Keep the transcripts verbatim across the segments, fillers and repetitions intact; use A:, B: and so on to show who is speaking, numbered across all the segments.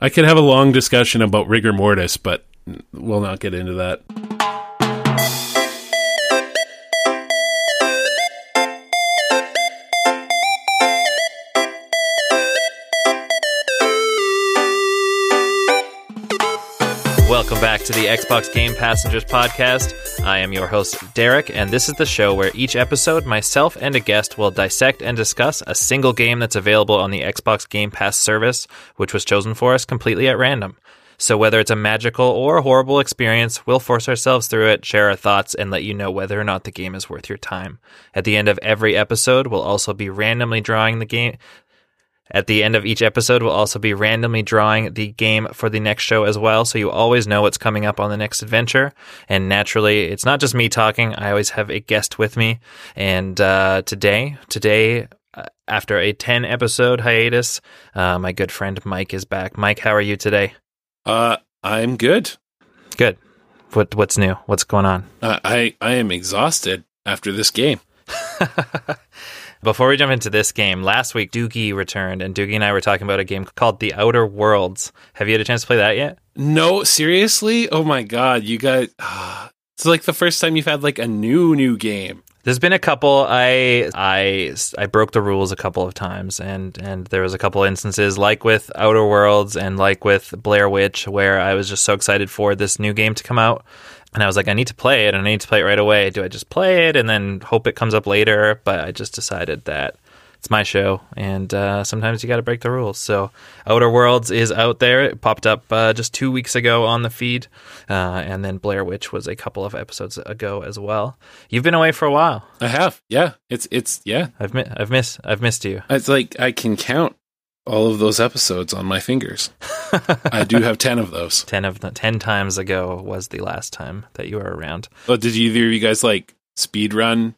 A: I could have a long discussion about rigor mortis, but we'll not get into that.
B: Welcome back to the Xbox Game Passengers podcast. I am your host, Derek, and this is the show where each episode, myself and a guest will dissect and discuss a single game that's available on the Xbox Game Pass service, which was chosen for us completely at random. So whether it's a magical or a horrible experience, we'll force ourselves through it, share our thoughts, and let you know whether or not the game is worth your time. At the end of every episode, we'll also be randomly drawing the game... At the end of each episode, we'll also be randomly drawing the game for the next show as well, so you always know what's coming up on the next adventure. And naturally, it's not just me talking. I always have a guest with me. And uh, today, today, uh, after a ten-episode hiatus, uh, my good friend Mike is back. Mike, how are you today?
A: Uh, I'm good.
B: Good. What What's new? What's going on?
A: Uh, I, I am exhausted after this game.
B: Before we jump into this game, last week Doogie returned, and Doogie and I were talking about a game called The Outer Worlds. Have you had a chance to play that yet?
A: No, seriously? Oh my god, you guys... Uh, it's like the first time you've had like a new, new game.
B: There's been a couple. I I I broke the rules a couple of times, and, and there was a couple instances, like with Outer Worlds and like with Blair Witch, where I was just so excited for this new game to come out. And I was like, I need to play it, and I need to play it right away. Do I just play it and then hope it comes up later? But I just decided that it's my show, and uh, sometimes you got to break the rules. So Outer Worlds is out there. It popped up uh, just two weeks ago on the feed, uh, and then Blair Witch was a couple of episodes ago as well. You've been away for a while.
A: I have, yeah. It's it's yeah.
B: I've mi- I've missed I've missed you.
A: It's like I can count all of those episodes on my fingers. I do have ten of those.
B: Ten of the ten times ago was the last time that you were around.
A: Oh, did either of you guys like speed run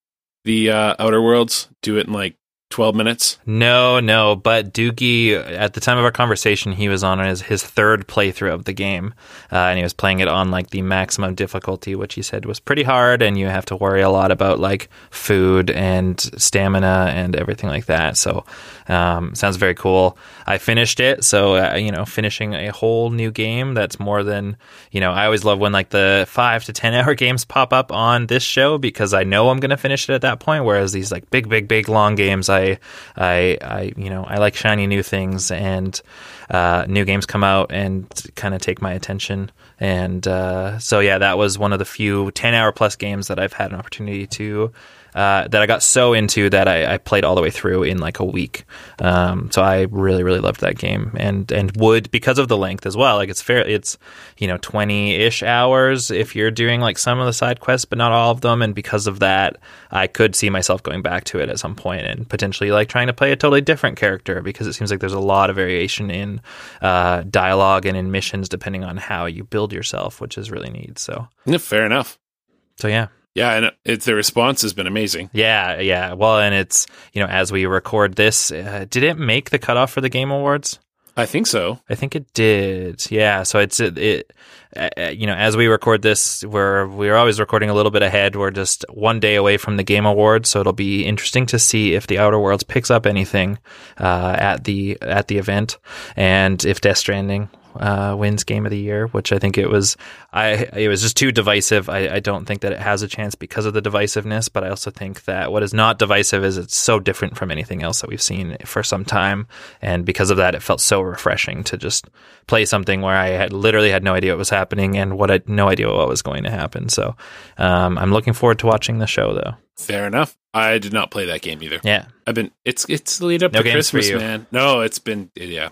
A: the uh, Outer Worlds? Do it in like twelve minutes?
B: No, no. But Doogie, at the time of our conversation, he was on his, his third playthrough of the game, uh, and he was playing it on like the maximum difficulty, which he said was pretty hard, and you have to worry a lot about like food and stamina and everything like that. So, um, sounds very cool. I finished it, so uh, you know, finishing a whole new game that's more than, you know, I always love when like the five to ten hour games pop up on this show because I know I'm going to finish it at that point. Whereas these like big, big, big long games, I I, I, I, you know, I like shiny new things, and uh, new games come out and kind of take my attention. And uh, so, yeah, that was one of the few ten-hour plus games that I've had an opportunity to, uh, that I got so into that I, I played all the way through in like a week. Um, so I really, really loved that game, and and would, because of the length as well. Like it's fair, it's, you know, twenty-ish hours if you're doing like some of the side quests, but not all of them. And because of that, I could see myself going back to it at some point and potentially like trying to play a totally different character, because it seems like there's a lot of variation in uh, dialogue and in missions depending on how you build yourself, which is really neat. So
A: yeah, fair enough.
B: So yeah.
A: Yeah, and it's the response has been amazing.
B: Yeah, yeah. Well, and it's, you know, as we record this, uh, did it make the cutoff for the Game Awards?
A: I think so.
B: I think it did. Yeah. So it's it, it uh, you know, as we record this, we're we're always recording a little bit ahead. We're just one day away from the Game Awards, so it'll be interesting to see if the Outer Worlds picks up anything uh, at the at the event, and if Death Stranding uh, wins Game of the Year, which I think it was. I it was just too divisive. I, I don't think that it has a chance because of the divisiveness, but I also think that what is not divisive is it's so different from anything else that we've seen for some time, and because of that, it felt so refreshing to just play something where I had literally had no idea what was happening and what I no idea what was going to happen. So um, I'm looking forward to watching the show, though.
A: Fair enough. I did not play that game either.
B: Yeah,
A: I've been. It's it's the lead up
B: no
A: to Christmas,
B: for you.
A: man. No, it's been yeah.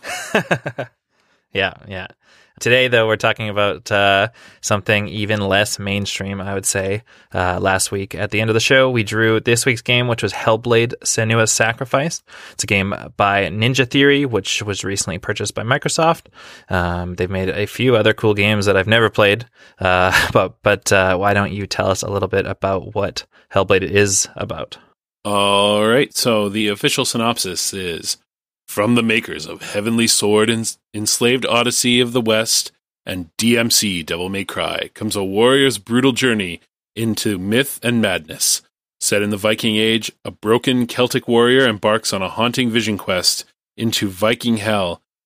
B: Yeah, yeah. Today, though, we're talking about uh, something even less mainstream, I would say. Uh, last week, at the end of the show, we drew this week's game, which was Hellblade: Senua's Sacrifice. It's a game by Ninja Theory, which was recently purchased by Microsoft. Um, they've made a few other cool games that I've never played. Uh, but but uh, why don't you tell us a little bit about what Hellblade is about?
A: All right. So the official synopsis is: from the makers of Heavenly Sword and Enslaved Odyssey of the West and D M C Devil May Cry comes a warrior's brutal journey into myth and madness. Set in the Viking Age, a broken Celtic warrior embarks on a haunting vision quest into Viking hell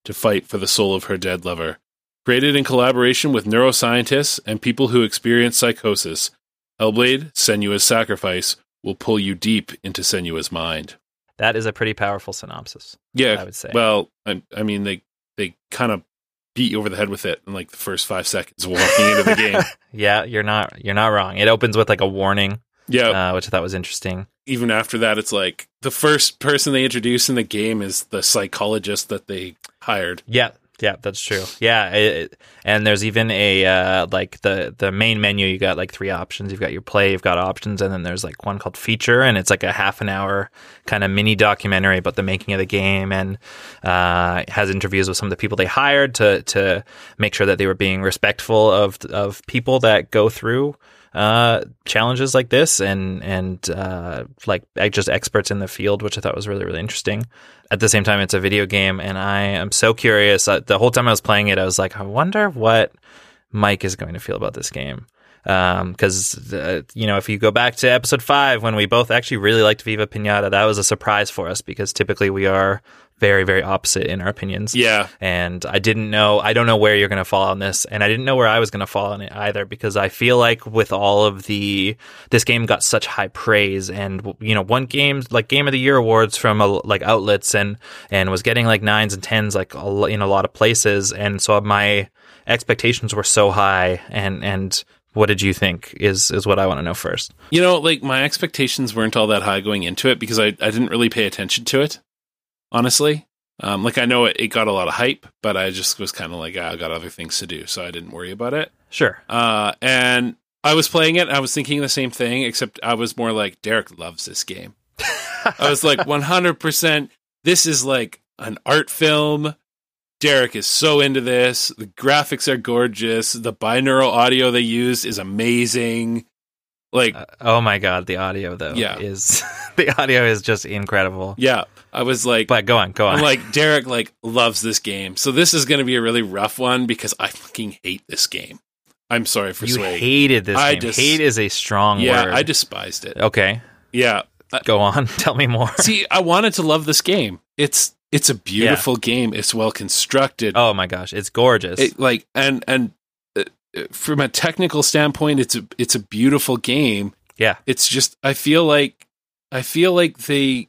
A: to fight for the soul of her dead lover. Created in collaboration with neuroscientists and people who experience psychosis, Hellblade: Senua's Sacrifice will pull you deep into Senua's mind.
B: That is a pretty powerful synopsis.
A: Yeah,
B: I would say.
A: Well, I, I mean, they they kind of beat you over the head with it in like the first five seconds of walking into the game.
B: Yeah, you're not you're not wrong. It opens with like a warning.
A: Yeah,
B: uh, which I thought was interesting.
A: Even after that, it's like the first person they introduce in the game is the psychologist that they hired.
B: Yeah, yeah, that's true. Yeah, it, and there's even a uh, like the the main menu. You got like three options. You've got your play, you've got options, and then there's like one called feature, and it's like a half an hour kind of mini documentary about the making of the game, and uh, has interviews with some of the people they hired to to make sure that they were being respectful of of people that go through uh, challenges like this, and and uh, like just experts in the field, which I thought was really really interesting. At the same time, it's a video game, and I am so curious. Uh, the whole time I was playing it, I was like, I wonder what Mike is going to feel about this game. Because, um, uh, you know, if you go back to episode five, when we both actually really liked Viva Pinata, that was a surprise for us because typically we are very, very opposite in our opinions.
A: Yeah.
B: And I didn't know, I don't know where you're going to fall on this. And I didn't know where I was going to fall on it either, because I feel like with all of the, this game got such high praise and, you know, won games like Game of the Year awards from a, like outlets and, and was getting like nines and tens, like a, in a lot of places. And so my expectations were so high, and, and, what did you think is, is what I want to know first.
A: You know, like my expectations weren't all that high going into it because I, I didn't really pay attention to it, honestly. Um, like I know it, it got a lot of hype, but I just was kind of like, ah, I got other things to do, so I didn't worry about it.
B: Sure.
A: Uh, and I was playing it, I was thinking the same thing, except I was more like, Derek loves this game. I was like, one hundred percent, this is like an art film. Derek is so into this. The graphics are gorgeous. The binaural audio they use is amazing. Like,
B: uh, oh my god, the audio though,
A: yeah.
B: is the audio is just incredible.
A: Yeah, I was like,
B: but go on, go on.
A: I'm like, Derek like loves this game, so this is going to be a really rough one because I fucking hate this game. I'm sorry for
B: you
A: swaying.
B: hated this
A: I
B: game.
A: Just,
B: hate is a strong
A: yeah,
B: word.
A: I despised it.
B: Okay,
A: yeah,
B: go on. Tell me more.
A: See, I wanted to love this game. It's It's a beautiful yeah. game. It's well constructed.
B: Oh my gosh, it's gorgeous.
A: It, like and and uh, from a technical standpoint, it's a it's a beautiful game.
B: Yeah,
A: it's just I feel like I feel like they.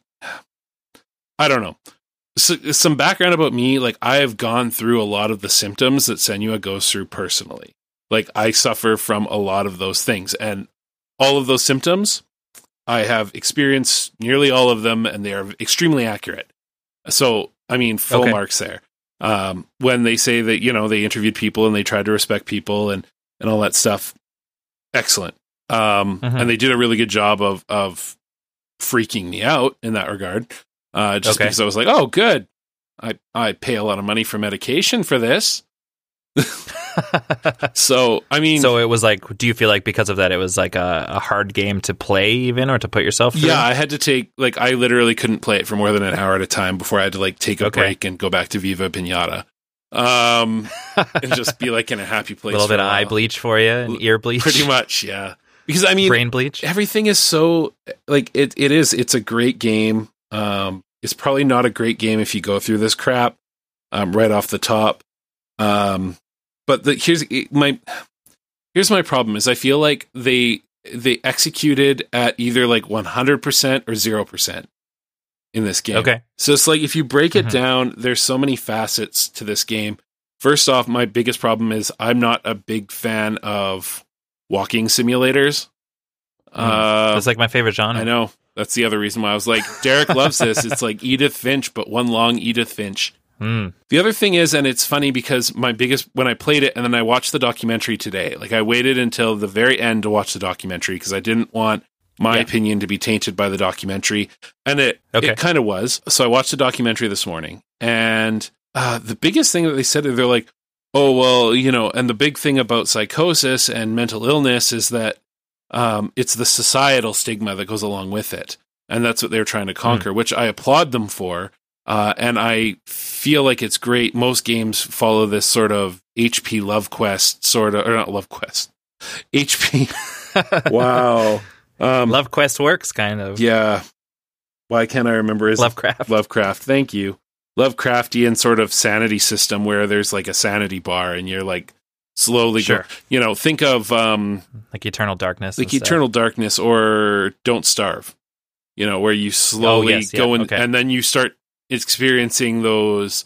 A: I don't know. So, some background about me: like I have gone through a lot of the symptoms that Senua goes through personally. Like I suffer from a lot of those things, and all of those symptoms, I have experienced nearly all of them, and they are extremely accurate. So, I mean, full
B: okay.
A: marks there. Um, when they say that, you know, they interviewed people and they tried to respect people and, and all that stuff. Excellent. Um, mm-hmm. And they did a really good job of, of freaking me out in that regard. Uh, just
B: okay.
A: because I was like, oh, good. I, I pay a lot of money for medication for this. So, I mean,
B: so it was like, do you feel like because of that, it was like a, a hard game to play even, or to put yourself through?
A: Yeah, I had to take, like, I literally couldn't play it for more than an hour at a time before I had to, like, take a
B: okay.
A: break and go back to Viva Pinata. Um, and just be, like, in a happy place.
B: A little bit of eye bleach for you, and ear bleach.
A: Pretty much, yeah. Because, I mean,
B: brain bleach.
A: Everything is so, like, it. it is, it's a great game. Um, it's probably not a great game if you go through this crap um, right off the top. Um, But the, here's my here's my problem is I feel like they they executed at either like one hundred percent or zero percent in this game.
B: Okay.
A: So it's like if you break
B: mm-hmm.
A: it down, there's so many facets to this game. First off, my biggest problem is I'm not a big fan of walking simulators.
B: Mm. Uh, That's like my favorite genre.
A: I know. That's the other reason why I was like, Derek loves this. It's like Edith Finch, but one long Edith Finch.
B: Mm.
A: The other thing is, and it's funny because my biggest, when I played it and then I watched the documentary today, like I waited until the very end to watch the documentary because I didn't want my yeah. opinion to be tainted by the documentary. And it, okay. it kind of was. So I watched the documentary this morning, and uh, the biggest thing that they said, they're like, oh, well, you know, and the big thing about psychosis and mental illness is that um, it's the societal stigma that goes along with it. And that's what they're trying to conquer, mm. which I applaud them for. Uh, and I feel like it's great. Most games follow this sort of H P Love Quest sort of, or not Love Quest, H P. Wow.
B: Um, Love Quest works kind of.
A: Yeah. Why can't I remember his
B: Lovecraft?
A: Lovecraft. Thank you. Lovecraftian sort of sanity system where there's like a sanity bar and you're like slowly
B: Sure.
A: go, you know, think of um
B: Like Eternal Darkness.
A: like
B: and stuff.
A: Eternal Darkness or Don't Starve, you know, where you slowly
B: Oh, yes, yeah,
A: go in
B: okay.
A: and then you start experiencing those,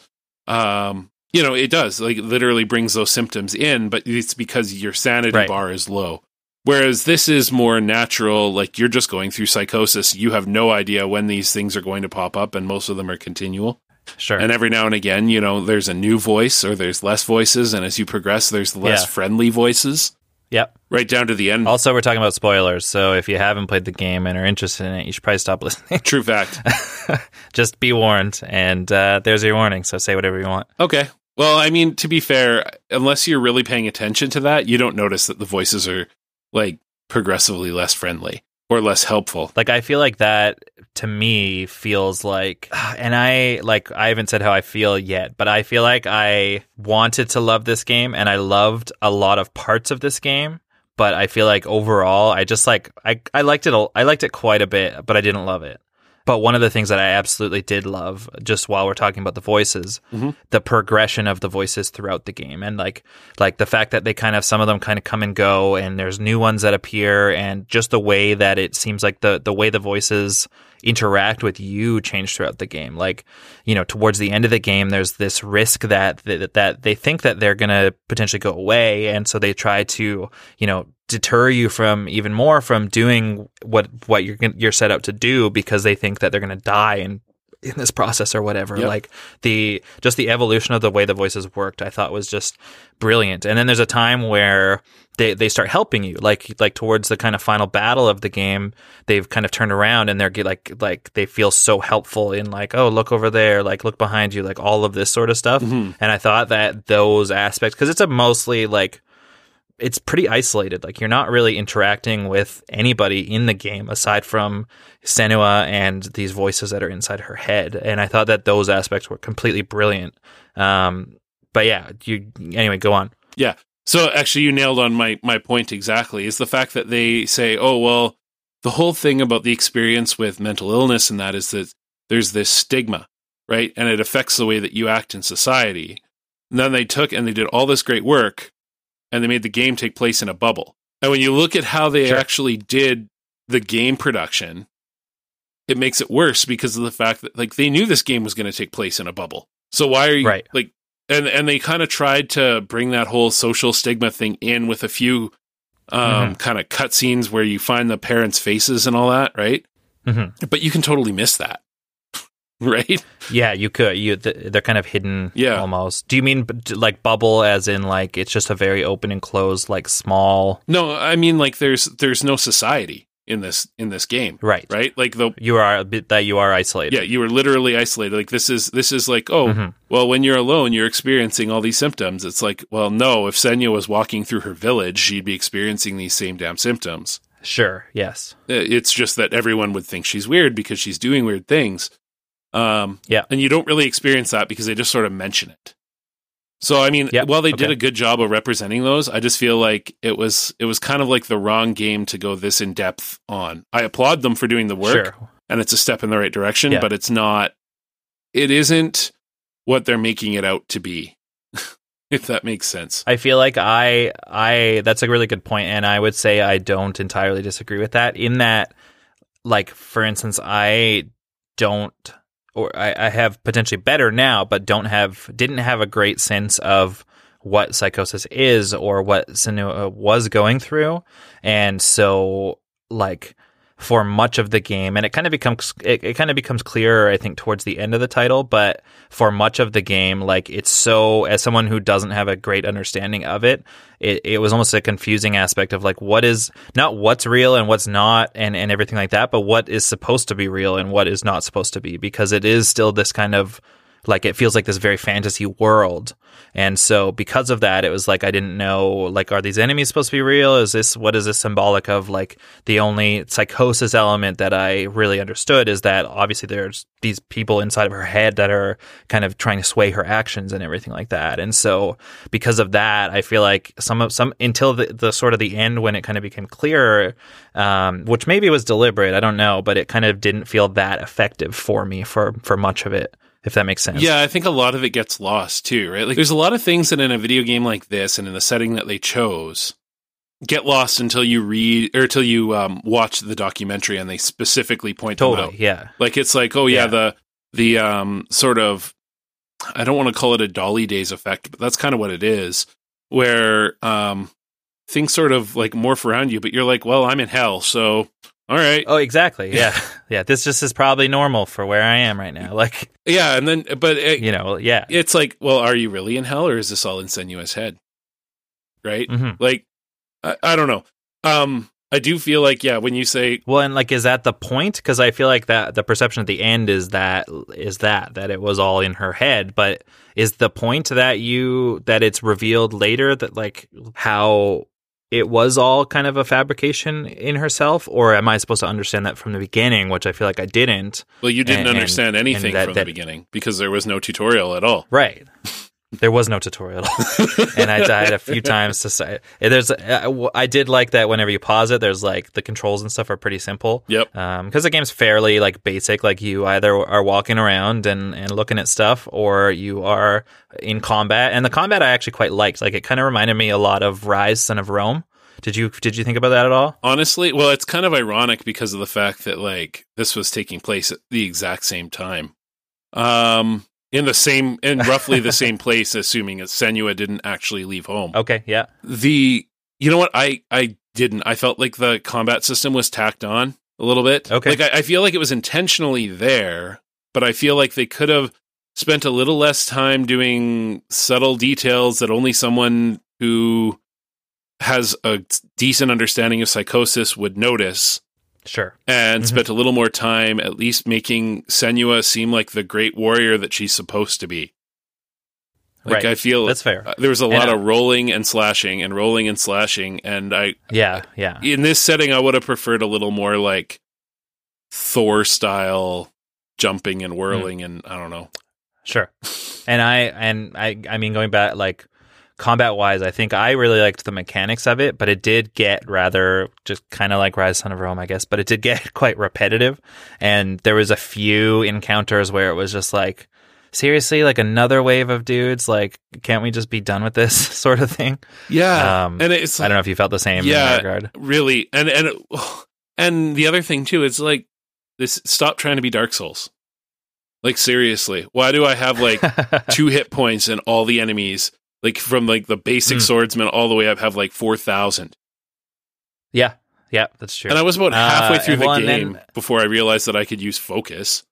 A: um, you know, it does like literally brings those symptoms in, but it's because your sanity
B: Right.
A: bar is low. Whereas this is more natural, like you're just going through psychosis. You have no idea when these things are going to pop up, and most of them are continual.
B: Sure.
A: And every now and again, you know, there's a new voice or there's less voices. And as you progress, there's less
B: Yeah.
A: friendly voices
B: Yep.
A: right down to the end.
B: Also, we're talking about spoilers, so if you haven't played the game and are interested in it, you should probably stop listening.
A: True fact.
B: Just be warned, and uh, there's your warning, so say whatever you want.
A: Okay. Well, I mean, to be fair, unless you're really paying attention to that, you don't notice that the voices are like progressively less friendly or less helpful.
B: Like, I feel like that, to me, feels like, and I, like, I haven't said how I feel yet, but I feel like I wanted to love this game, and I loved a lot of parts of this game, but I feel like overall, I just, like, I, I liked it, a- I liked it quite a bit, but I didn't love it. But one of the things that I absolutely did love, just while we're talking about the voices,
A: Mhm.
B: the progression of the voices throughout the game, and like like the fact that they kind of some of them kind of come and go, and there's new ones that appear, and just the way that it seems like the the way the voices interact with you change throughout the game. Like, you know, towards the end of the game, there's this risk that that, that they think that they're going to potentially go away, and so they try to, you know, deter you from even more from doing what what you're gon- you're set out to do, because they think that they're going to die in in this process or whatever.
A: Yep.
B: Like the just the evolution of the way the voices worked, I thought was just brilliant. And then there's a time where they they start helping you, like like towards the kind of final battle of the game, they've kind of turned around and they're get- like like they feel so helpful in like, oh, look over there, like look behind you, like all of this sort of stuff.
A: Mhm.
B: And I thought that those aspects, because it's a mostly like it's pretty isolated. Like, you're not really interacting with anybody in the game aside from Senua and these voices that are inside her head. And I thought that those aspects were completely brilliant. Um, but yeah, you anyway, go on.
A: Yeah. So actually, you nailed on my, my point exactly, is the fact that they say, oh, well, the whole thing about the experience with mental illness and that is that there's this stigma, right? And it affects the way that you act in society. And then they took and they did all this great work and they made the game take place in a bubble. And when you look at how they
B: Sure.
A: actually did the game production, it makes it worse because of the fact that like they knew this game was going to take place in a bubble. So why are you
B: Right.
A: like, and, and they kind of tried to bring that whole social stigma thing in with a few um,
B: Mm-hmm.
A: kind of cutscenes where you find the parents' faces and all that, right?
B: Mm-hmm.
A: But you can totally miss that, right?
B: Yeah, you could. You th- they're kind of hidden,
A: Yeah.
B: almost. Do you mean b- like bubble, as in like it's just a very open and closed, like small?
A: No, I mean like there's there's no society in this in this game,
B: Right.
A: right? Like the
B: You are a bit that you are isolated.
A: yeah, you were literally isolated. Like this is this is like oh
B: Mhm.
A: well, when you're alone, you're experiencing all these symptoms. It's like well, no, if Senya was walking through her village, she'd be experiencing these same damn symptoms.
B: Sure. Yes.
A: It's just that everyone would think she's weird because she's doing weird things. Um,
B: Yeah.
A: and you don't really experience that because they just sort of mention it. So I mean,
B: Yeah,
A: while they did
B: okay.
A: a good job of representing those, I just feel like it was it was kind of like the wrong game to go this in depth on. I applaud them for doing the work,
B: Sure.
A: and it's a step in the right direction,
B: Yeah.
A: but it's not. It isn't what they're making it out to be, if that makes sense.
B: I feel like I I that's a really good point, and I would say I don't entirely disagree with that. In that, like for instance, I don't, or I, I have potentially better now, but don't have didn't have a great sense of what psychosis is or what Senua was going through, and so like for much of the game, and it kind of becomes it, it kind of becomes clearer, I think, towards the end of the title. But for much of the game, like it's so, as someone who doesn't have a great understanding of it, it, it was almost a confusing aspect of like what is not what's real and what's not, and and everything like that, but what is supposed to be real and what is not supposed to be, because it is still this kind of like it feels like this very fantasy world. And so because of that, it was like I didn't know, like, are these enemies supposed to be real? Is this, what is this symbolic of? Like, the only psychosis element that I really understood is that obviously there's these people inside of her head that are kind of trying to sway her actions and everything like that. And so because of that, I feel like some of some until the, the sort of the end when it kind of became clearer, um, which maybe was deliberate, I don't know, but it kind of didn't feel that effective for me for, for much of it. if that makes sense.
A: Yeah, I think a lot of it gets lost too, right? Like there's a lot of things that in a video game like this and in the setting that they chose get lost until you read or until you um, watch the documentary and they specifically point
B: totally,
A: them out.
B: Yeah.
A: Like it's like, oh yeah,
B: yeah.
A: the the um, sort of, I don't want to call it a Dolly Days effect, but that's kind of what it is, where um, things sort of like morph around you, but you're like, well, I'm in hell, so all right.
B: Oh, exactly. Yeah. Yeah. This just is probably normal for where I am right now. Like,
A: yeah. And then, but, it,
B: you know, yeah.
A: It's like, well, are you really in hell or is this all in Senua's head? Right?
B: Mm-hmm.
A: Like, I, I don't know. Um, I do feel like, yeah, when you say,
B: well, and like, is that the point? Because I feel like that the perception at the end is that, is that, that it was all in her head. But is the point that you, that it's revealed later that like how it was all kind of a fabrication in herself, or am I supposed to understand that from the beginning, which I feel like I didn't?
A: Well, you didn't
B: and,
A: understand
B: and,
A: anything
B: and that,
A: from
B: that,
A: the beginning because there was no tutorial at all.
B: Right. There was no tutorial. And I died a few times to say, there's, I did like that whenever you pause it, there's like the controls and stuff are pretty simple.
A: Yep.
B: Um, because the game's fairly like basic, like you either are walking around and, and looking at stuff or you are in combat. And the combat I actually quite liked. Like it kind of reminded me a lot of Rise, Son of Rome. Did you did you think about that at all?
A: Honestly, well, it's kind of ironic because of the fact that like this was taking place at the exact same time, um, in the same in roughly the same place, assuming that Senua didn't actually leave home.
B: Okay, yeah.
A: The you know what I I didn't I felt like the combat system was tacked on a little bit.
B: Okay,
A: like I, I feel like it was intentionally there, but I feel like they could have spent a little less time doing subtle details that only someone who has a decent understanding of psychosis would notice.
B: Sure.
A: And
B: mm-hmm.
A: spent a little more time at least making Senua seem like the great warrior that she's supposed to be. Like
B: right.
A: I feel
B: that's fair.
A: Uh, there was a lot
B: and,
A: of rolling and slashing and rolling and slashing. And I,
B: yeah, yeah.
A: In this setting, I would have preferred a little more like Thor style jumping and whirling. Mm. And I don't know.
B: Sure. And I, and I, I mean, going back, like, combat wise, I think I really liked the mechanics of it, but it did get rather just kind of like Rise, Son of Rome, I guess, but it did get quite repetitive. And there was a few encounters where it was just like, seriously, like another wave of dudes, like, can't we just be done with this sort of thing?
A: Yeah.
B: Um,
A: and it's,
B: I don't know if you felt the same
A: yeah,
B: in that regard.
A: Really. And, and, and the other thing too, it's like this, stop trying to be Dark Souls. Like, seriously, why do I have like two hit points and all the enemies, like from like the basic mm. swordsman all the way up, have like four thousand?
B: Yeah, yeah, that's true.
A: And I was about halfway
B: uh,
A: through the
B: well,
A: game
B: then...
A: before I realized that I could use focus.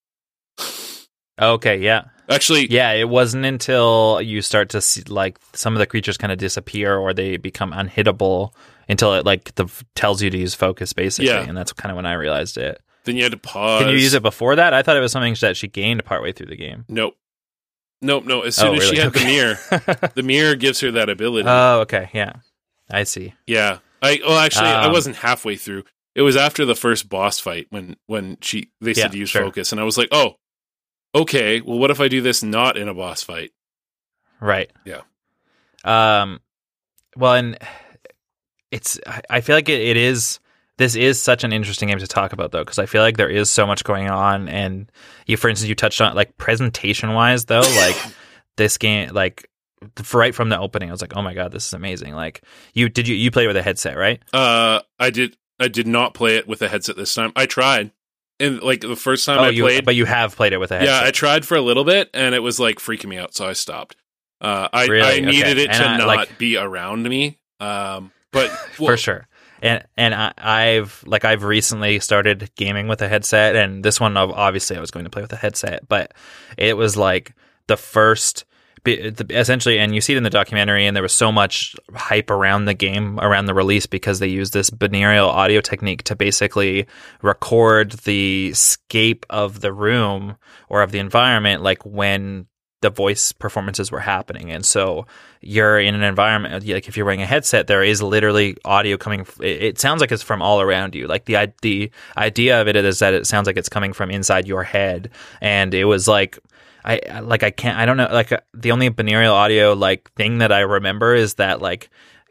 B: Okay, yeah.
A: Actually,
B: yeah, it wasn't until you start to see like some of the creatures kind of disappear or they become unhittable until it like the, tells you to use focus, basically. Yeah. And that's kind of when I realized it.
A: Then you had to pause.
B: Can you use it before that? I thought it was something that she gained partway through the game.
A: Nope. Nope, no. As soon
B: oh,
A: as
B: really?
A: she had
B: okay.
A: the mirror, the mirror gives her that ability.
B: Oh, okay. Yeah. I see.
A: Yeah. I well actually
B: um,
A: I wasn't halfway through. It was after the first boss fight when when she they said
B: yeah,
A: to use
B: sure.
A: focus, and I was like, "Oh, okay. Well, what if I do this not in a boss fight?"
B: Right.
A: Yeah.
B: Um well, and it's I feel like it, it is This is such an interesting game to talk about, though, because I feel like there is so much going on. And you, for instance, you touched on like presentation wise, though, like this game, like right from the opening, I was like, oh my God, this is amazing. Like you did you you play with a headset, right?
A: Uh, I did. I did not play it with a headset this time. I tried. And like the first time
B: oh,
A: I
B: you,
A: played.
B: But you have played it with a headset.
A: Yeah, I tried for a little bit and it was like freaking me out. So I stopped. Uh, I,
B: really?
A: I needed
B: okay.
A: it
B: and
A: to
B: I,
A: not
B: like,
A: be around me. Um, but well,
B: for sure. And and I, I've like I've recently started gaming with a headset, and this one obviously I was going to play with a headset, but it was like the first, essentially, and you see it in the documentary, and there was so much hype around the game, around the release, because they used this binaural audio technique to basically record the scape of the room or of the environment, like when the voice performances were happening. And so you're in an environment, like if you're wearing a headset, there is literally audio coming. It sounds like it's from all around you. Like the the idea of it is that it sounds like it's coming from inside your head. And it was like, I like I can't I don't know like the only binaural audio like thing that I remember is that like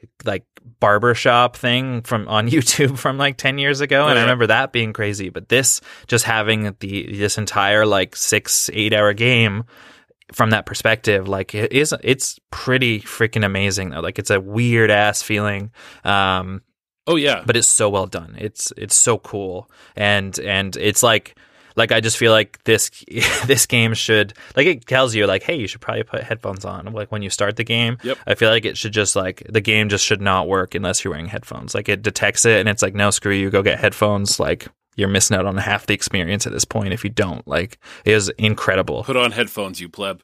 B: like barbershop thing from on YouTube from like ten years ago, and
A: oh, yeah.
B: I remember that being crazy. But this, just having the this entire like six eight hour game from that perspective, like it is it's pretty freaking amazing though. Like it's a weird ass feeling. Um,
A: oh yeah,
B: but it's so well done. It's it's so cool, and and it's like. Like, I just feel like this this game should, like, it tells you, like, hey, you should probably put headphones on, like, when you start the game.
A: Yep.
B: I feel like it should just, like, the game just should not work unless you're wearing headphones. Like, it detects it, and it's like, no, screw you, go get headphones. Like, you're missing out on half the experience at this point if you don't. Like, it is incredible.
A: Put on headphones, you pleb.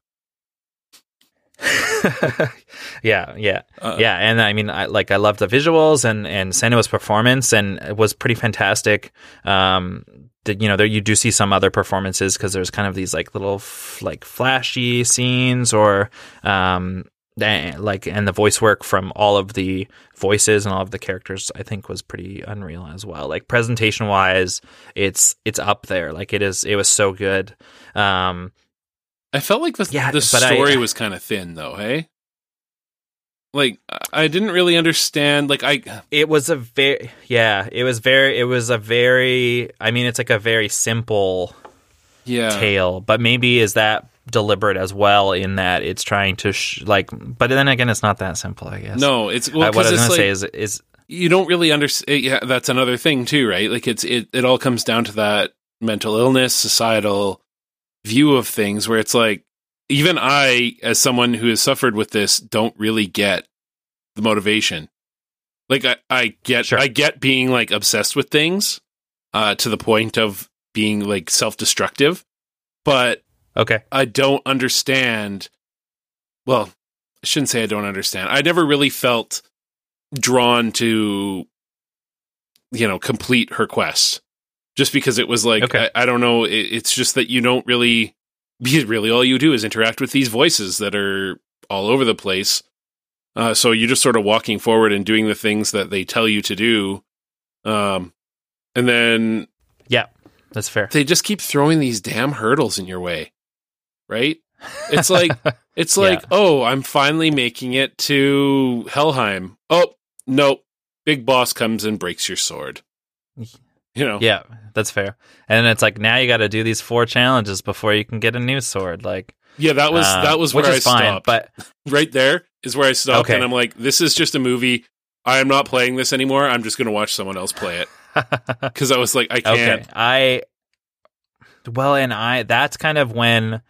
B: yeah, yeah,
A: uh,
B: yeah, and I mean, I like I loved the visuals and and Senua's performance, and it was pretty fantastic. Um, the, you know, there you do see some other performances because there's kind of these like little f- like flashy scenes, or um, like and the voice work from all of the voices and all of the characters, I think, was pretty unreal as well. Like presentation wise, it's it's up there. Like it is, it was so good. Um,
A: I felt like the,
B: yeah,
A: the
B: but
A: story
B: I,
A: was kind of thin, though, hey? Like, I didn't really understand, like, I...
B: It was a very... Yeah, it was very... It was a very... I mean, it's like a very simple
A: yeah.
B: tale, but maybe is that deliberate as well in that it's trying to, sh- like... But then again, it's not that simple, I guess.
A: No, it's... Well,
B: uh, what I was going
A: like,
B: to say is... is
A: you don't really understand... Yeah, that's another thing, too, right? Like, it's it, it all comes down to that mental illness, societal... view of things where it's like, even I, as someone who has suffered with this, don't really get the motivation. Like I, I get,
B: sure.
A: I get being like obsessed with things, uh, to the point of being like self-destructive, but
B: okay,
A: I don't understand. Well, I shouldn't say I don't understand. I never really felt drawn to, you know, complete her quest. Just because it was like,
B: okay.
A: I, I don't know, it, it's just that you don't really, really all you do is interact with these voices that are all over the place. Uh, so you're just sort of walking forward and doing the things that they tell you to do. Um, and then...
B: Yeah, that's fair.
A: They just keep throwing these damn hurdles in your way, right? It's like, it's like, yeah. oh, I'm finally making it to Helheim. Oh, nope. Big boss comes and breaks your sword. You know,
B: yeah, that's fair. And then it's like, now you got to do these four challenges before you can get a new sword. Like,
A: yeah, that was
B: uh,
A: that was where
B: which
A: I
B: is fine,
A: stopped.
B: But
A: right there is where I stopped,
B: okay.
A: and I'm like, this is just a movie. I am not playing this anymore. I'm just going to watch someone else play it because I was like, I can't.
B: Okay, I well, and I that's kind of when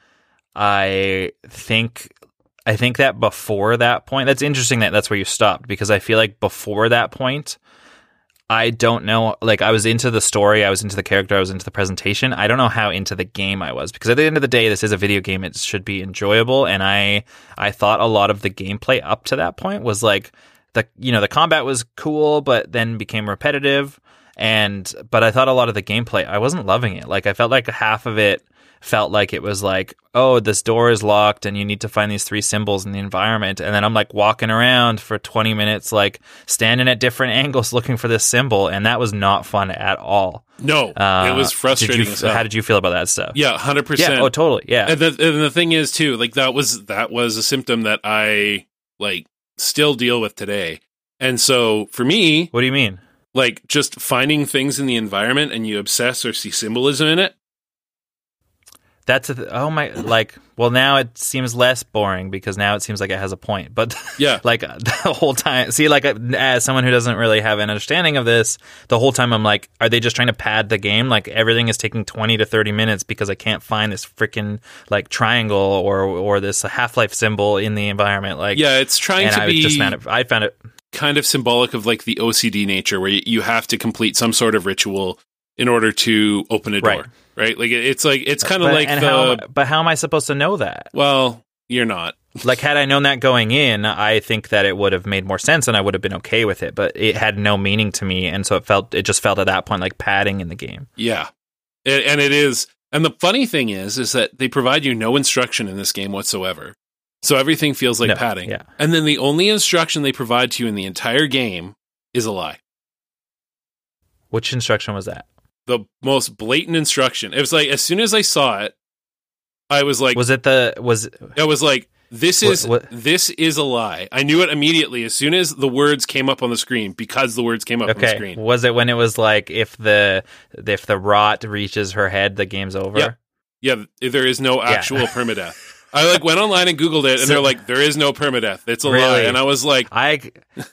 B: I think. I think that before that point, that's interesting that that's where you stopped, because I feel like before that point, I don't know, like I was into the story, I was into the character, I was into the presentation. I don't know how into the game I was, because at the end of the day, this is a video game. It should be enjoyable. And I, I thought a lot of the gameplay up to that point was like the, you know, the combat was cool, but then became repetitive. And, but I thought a lot of the gameplay, I wasn't loving it. Like I felt like half of it felt like it was like, oh, this door is locked and you need to find these three symbols in the environment. And then I'm like walking around for twenty minutes, like standing at different angles looking for this symbol. And that was not fun at all.
A: No, uh, it was frustrating.
B: Did you, how did you feel about that stuff?
A: Yeah, one hundred percent.
B: Yeah, oh, totally. Yeah.
A: And the, and the thing is, too, like that was that was a symptom that I like still deal with today. And so for me.
B: What do you mean?
A: Like just finding things in the environment and you obsess or see symbolism in it.
B: That's a th- oh my, like, well, now it seems less boring because now it seems like it has a point. But
A: yeah,
B: like the whole time, see, like as someone who doesn't really have an understanding of this, the whole time I'm like, are they just trying to pad the game? Like everything is taking twenty to thirty minutes because I can't find this freaking like triangle or or this Half-Life symbol in the environment. Like,
A: yeah, it's trying
B: and
A: to
B: I
A: be.
B: Just found it, I found it
A: kind of symbolic of like the O C D nature where you have to complete some sort of ritual in order to open a door.
B: Right.
A: Right, like it's like it's kind of
B: but,
A: like
B: and
A: the.
B: How, but how am I supposed to know that?
A: Well, you're not.
B: Like, had I known that going in, I think that it would have made more sense, and I would have been okay with it. But it had no meaning to me, and so it felt it just felt at that point like padding in the game.
A: Yeah, it, and it is. And the funny thing is, is that they provide you no instruction in this game whatsoever, so everything feels like
B: no,
A: padding.
B: Yeah.
A: And then the only instruction they provide to you in the entire game is a lie.
B: Which instruction was that?
A: The most blatant instruction. It was like as soon as I saw it, I was like,
B: "Was it the was?"
A: I was like, This
B: What-
A: is
B: what-
A: this is a lie. I knew it immediately as soon as the words came up on the screen because the words came up on the
B: Okay.
A: screen.
B: Was it when it was like if the if the rot reaches her head, the game's over?
A: Yep. Yeah, there is no actual permadeath. I like went online and Googled it, and
B: So-
A: they're like, "There is no permadeath. It's a lie."
B: Really?
A: And I was like,
B: I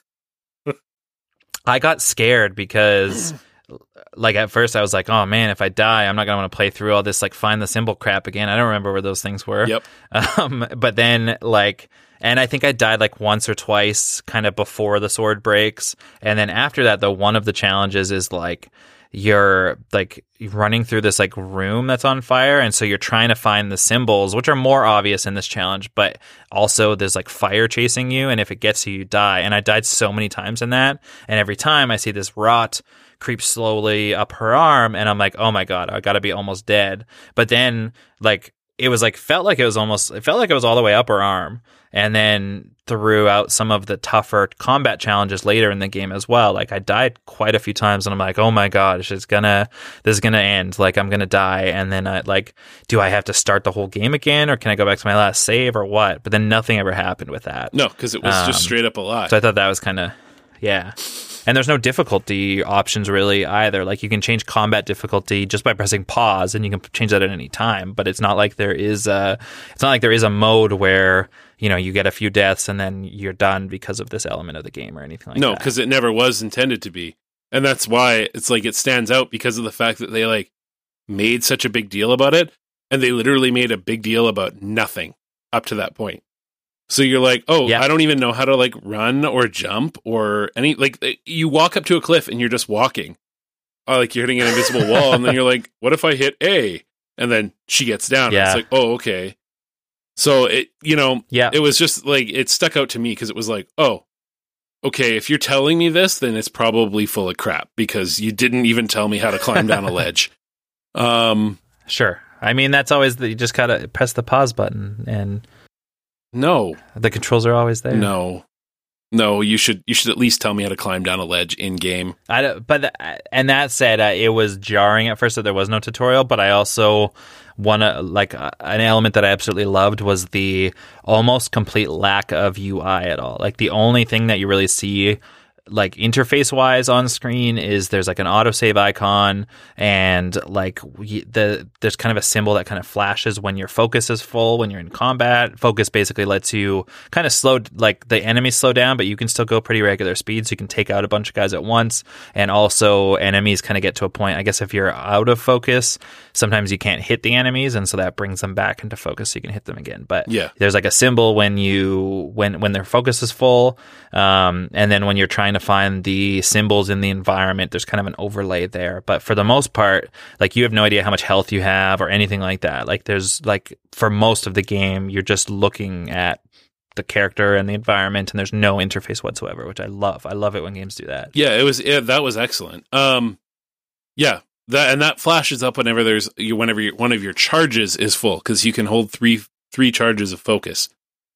B: I got scared because like at first I was like, oh man, if I die, I'm not gonna want to play through all this like find the symbol crap again. I don't remember where those things were.
A: "Yep,
B: Um, but then like, and I think I died like once or twice, kind of before the sword breaks, and then after that, though, one of the challenges is like you're like running through this like room that's on fire, and so you're trying to find the symbols, which are more obvious in this challenge, but also there's like fire chasing you, and if it gets you, you die. And I died so many times in that, and every time I see this rot creep slowly up her arm, and I'm like, oh my god, I gotta be almost dead. But then like it was like felt like it was almost it felt like it was all the way up her arm, and then throughout some of the tougher combat challenges later in the game as well, like I died quite a few times, and I'm like, oh my gosh, it's gonna this is gonna end, like I'm gonna die, and then I like, do I have to start the whole game again, or can I go back to my last save, or what? But then nothing ever happened with that.
A: no," because it was
B: Um,
A: just straight up a lie.
B: So I thought that was kind of, yeah. And there's no difficulty options really either. Like you can change combat difficulty just by pressing pause, and you can change that at any time. But it's not like there is a, it's not like there is a mode where you know you get a few deaths and then you're done because of this element of the game or anything like
A: no,
B: that.
A: because it never was intended to be, and that's why it's like it stands out because of the fact that they like made such a big deal about it, and they literally made a big deal about nothing up to that point. So you're like, oh,
B: Yeah.
A: I don't even know how to like run or jump or any like you walk up to a cliff and you're just walking, uh, like you're hitting an invisible wall, and then you're like, what if I hit A? And then she gets down.
B: Yeah.
A: And it's like, oh, okay. So it, you know,
B: Yeah.
A: it was just like it stuck out to me because it was like, oh, okay, if you're telling me this, then it's probably full of crap because you didn't even tell me how to climb down a ledge. Um,
B: Sure. I mean, that's always the, you just gotta press the pause button, and
A: no,
B: the controls are always there.
A: no, no. You should you should at least tell me how to climb down a ledge in game.
B: I don't, but the, and that said, uh, it was jarring at first that there was no tutorial. But I also one uh, like uh, an element that I absolutely loved was the almost complete lack of U I at all. Like the only thing that you really see, like interface wise on screen, is there's like an autosave icon, and like we, the there's kind of a symbol that kind of flashes when your focus is full when you're in combat. Focus basically lets you kind of slow, like the enemies slow down, but you can still go pretty regular speeds. So you can take out a bunch of guys at once, and also enemies kind of get to a point. I guess if you're out of focus, sometimes you can't hit the enemies, and so that brings them back into focus, so you can hit them again. But
A: Yeah.
B: there's like a symbol when you when when their focus is full, um, and then when you're trying to find the symbols in the environment, there's kind of an overlay there. But for the most part, like you have no idea how much health you have or anything like that. Like there's like for most of the game, you're just looking at the character and the environment, and there's no interface whatsoever, which I love. I love it when games do that.
A: Yeah, it was yeah, that was excellent. Um, yeah, that and that flashes up whenever there's you whenever your, one of your charges is full because you can hold three three charges of focus.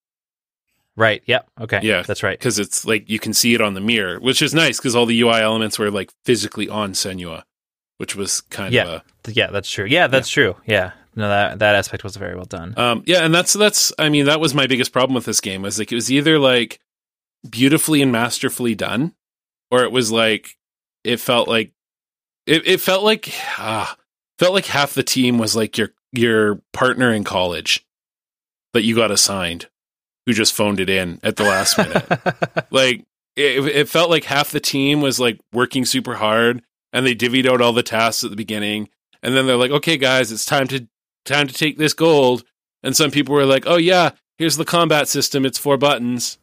B: Right. Yep. Okay.
A: Yeah,
B: That's right.
A: because it's like you can see it on the mirror, which is nice because all the U I elements were like physically on Senua, which was kind
B: Yeah.
A: of a
B: Yeah, that's true. Yeah, that's true. Yeah. No, that that aspect was very well done.
A: Um, yeah, and that's that's. I mean, that was my biggest problem with this game was like it was either like beautifully and masterfully done, or it was like it felt like it, it felt like ah, felt like half the team was like your your partner in college that you got assigned, who just phoned it in at the last minute. Like it, it felt like half the team was like working super hard, and they divvied out all the tasks at the beginning, and then they're like, "Okay, guys, it's time to." Time to take this gold." And some people were like, oh yeah, here's the combat system, it's four buttons.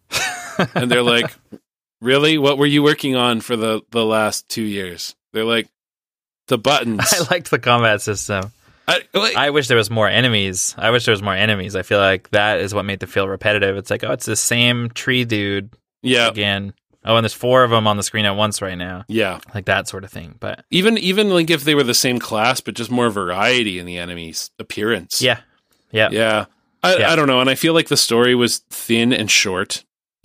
A: And they're like, really, what were you working on for the the last two years? They're like, the buttons.
B: I liked the combat system.
A: I, like,
B: I wish there was more enemies. I wish there was more enemies. I feel like that is what made it feel repetitive. It's like, oh, it's the same tree dude
A: yeah
B: again. Oh, and there's four of them on the screen at once right now.
A: yeah
B: Like that sort of thing. But
A: even even like if they were the same class but just more variety in the enemies appearance.
B: yeah. Yeah.
A: yeah I,
B: Yeah.
A: I don't know, and I feel like the story was thin and short,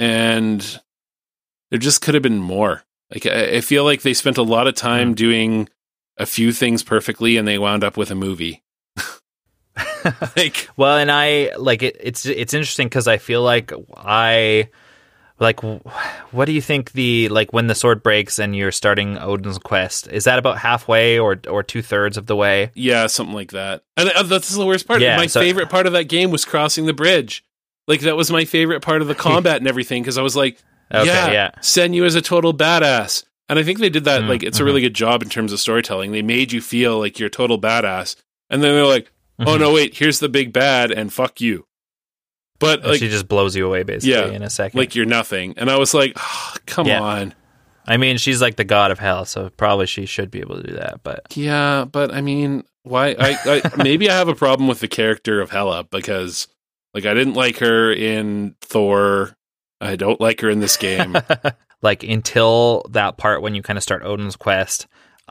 A: and there just could have been more. Like I, I feel like they spent a lot of time
B: Mm.
A: doing a few things perfectly, and they wound up with a movie. Like,
B: well, and I like it. It's it's interesting because I feel like I like. What do you think the like when the sword breaks and you're starting Odin's Quest? Is that about halfway or or two thirds of the way?
A: yeah, something like that. And uh, that's the worst part.
B: Yeah,
A: my
B: so-
A: favorite part of that game was crossing the bridge. Like, that was my favorite part of the combat and everything, because I was like,
B: Okay,
A: yeah,
B: yeah.
A: Senyu is a total badass. And I think they did that,
B: Mm,
A: like, it's
B: mhm.
A: a really good job in terms of storytelling. They made you feel like you're a total badass. And then they're like, oh,
B: Mhm.
A: no, wait, here's the big bad, and fuck you. But,
B: And
A: like,
B: she just blows you away basically
A: yeah,
B: in a second.
A: like you're nothing. And I was like, oh, come
B: Yeah.
A: on.
B: I mean, she's like the god of hell, so probably she should be able to do that. But
A: Yeah, but I mean, why? I, I maybe I have a problem with the character of Hela, because, like, I didn't like her in Thor. I don't like her in this game.
B: like until that part when you kind of start Odin's Quest,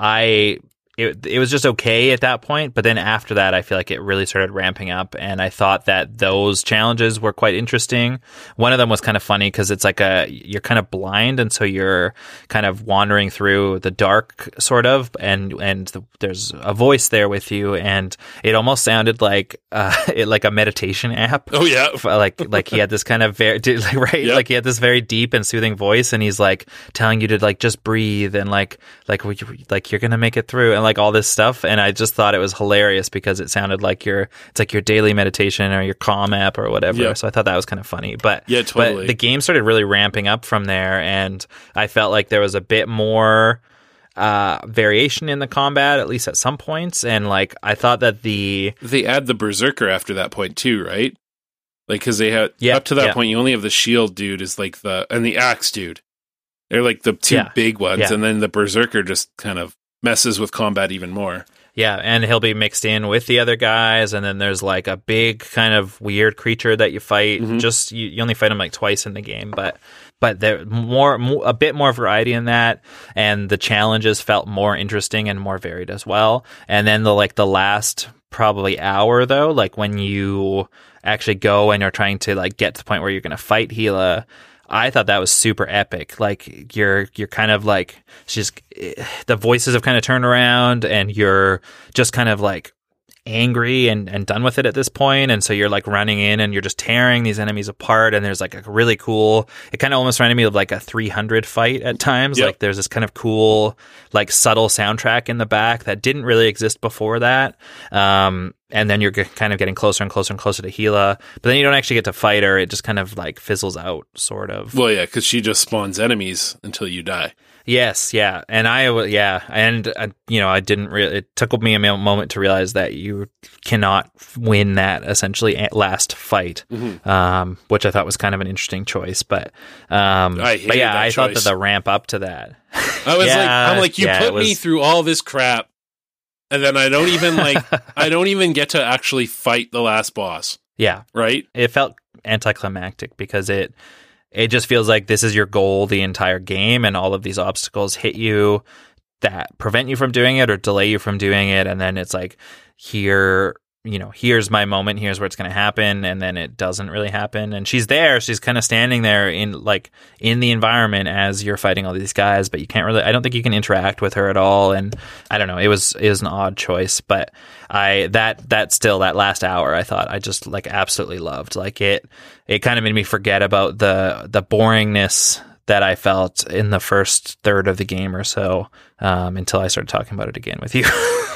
B: I it it was just okay at that point. But then after that, I feel like it really started ramping up, and I thought that those challenges were quite interesting. One of them was kind of funny because it's like a you're kind of blind, and so you're kind of wandering through the dark, sort of, and and the, there's a voice there with you, and it almost sounded like uh, it, like a meditation app.
A: Oh yeah,
B: like like he had this kind of very like, right
A: Yep.
B: like he had this very deep and soothing voice, and he's like telling you to like just breathe and like like like you're gonna make it through and like all this stuff. And I just thought it was hilarious because it sounded like your it's like your daily meditation or your Calm app or whatever.
A: Yep.
B: So I thought that was kind of funny. But
A: Yeah, totally.
B: But the game started really ramping up from there, and I felt like there was a bit more uh variation in the combat, at least at some points. And like I thought that the
A: they add the Berserker after that point too, right? Like, because they had
B: Yeah,
A: up to that
B: yeah.
A: point, you only have the shield dude is like the and the axe dude. They're like the two
B: Yeah,
A: big ones,
B: yeah.
A: and then the Berserker just kind of messes with combat even more.
B: Yeah, and he'll be mixed in with the other guys, and then there's like a big kind of weird creature that you fight.
A: Mhm.
B: Just you, you only fight him like twice in the game, but but there more, more a bit more variety in that, and the challenges felt more interesting and more varied as well. And then the like the last probably hour though, like when you actually go and you're trying to like get to the point where you're going to fight Hela. I thought that was super epic. Like you're you're kind of like she's the voices have kind of turned around, and you're just kind of like angry and, and done with it at this point. And so you're like running in and you're just tearing these enemies apart. And there's like a really cool, it kind of almost reminded me of like a three hundred fight at times.
A: Yep.
B: Like there's this kind of cool, like subtle soundtrack in the back that didn't really exist before that. Um, and then you're g- kind of getting closer and closer and closer to Hela, but then you don't actually get to fight her. It just kind of like fizzles out, sort of.
A: Well, yeah, because she just spawns enemies until you die.
B: Yes, yeah, and I, w- yeah, and uh, you know, I didn't really. It took me a mo- moment to realize that you cannot win that essentially at last fight,
A: Mhm.
B: um, which I thought was kind of an interesting choice. But, um,
A: I hated
B: but yeah,
A: that
B: I thought
A: choice.
B: that the ramp up to that.
A: I was like,
B: Yeah,
A: I'm like, you
B: yeah,
A: put
B: it was-
A: me through all this crap, and then I don't even like, I don't even get to actually fight the last boss,
B: Yeah,
A: right?
B: it felt anticlimactic because it it just feels like this is your goal the entire game, and all of these obstacles hit you that prevent you from doing it or delay you from doing it, and then it's like here you know here's my moment, here's where it's going to happen, and then it doesn't really happen. And she's there, she's kind of standing there in like in the environment as you're fighting all these guys, but you can't really, I don't think you can interact with her at all. And I don't know, it was it was an odd choice, but I that that still that last hour I thought I just like absolutely loved. Like it it kind of made me forget about the the boringness that I felt in the first third of the game or so, um, until I started talking about it again with you.